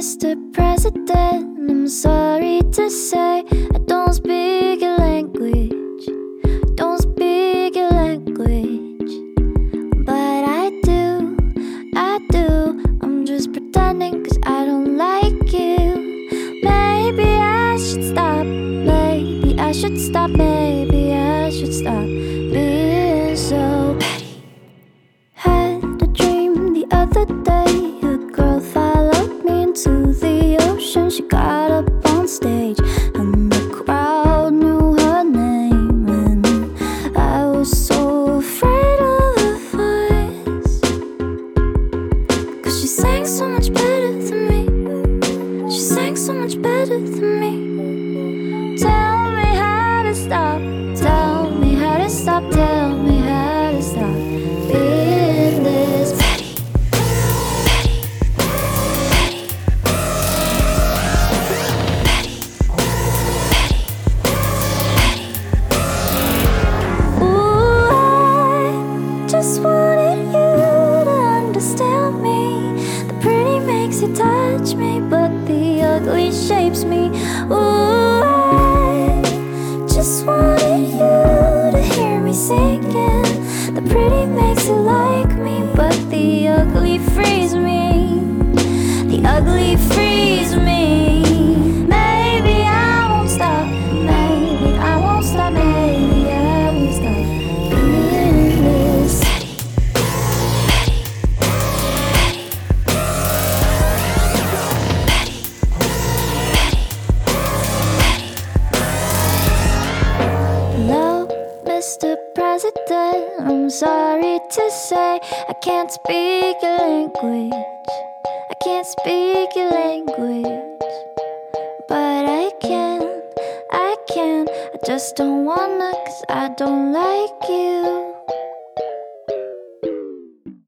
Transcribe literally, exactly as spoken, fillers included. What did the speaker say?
Mister President, I'm sorry to say I don't speak your language, don't speak your language. But I do, I do, I'm just pretending cause I don't like you. Maybe I should stop, maybe I should stop, maybe I should stop being so petty. Had a dream the other day, a girl followed me into the ocean. She got up on stage and the crowd knew her name, and I was so afraid of her voice, cause she sang so much better than me. She sang so much better than me. Tell me how to stop, tell me how to stop, tell me how to stop being this petty, petty, petty, petty, petty, petty. Ooh, I just wanted you to understand me. The pretty makes you touch me, but the ugly shapes me. Ooh, I just wanted you to hear me singing. The pretty makes you like me, but the ugly frees me. The ugly frees me. Maybe I won't stop, maybe I won't stop, maybe I won't stop being this petty, petty, petty, petty. Hello, Mister President, I'm sorry to say I can't speak your language, I can't speak your language. But I can, I can, I just don't wanna cause I don't like you.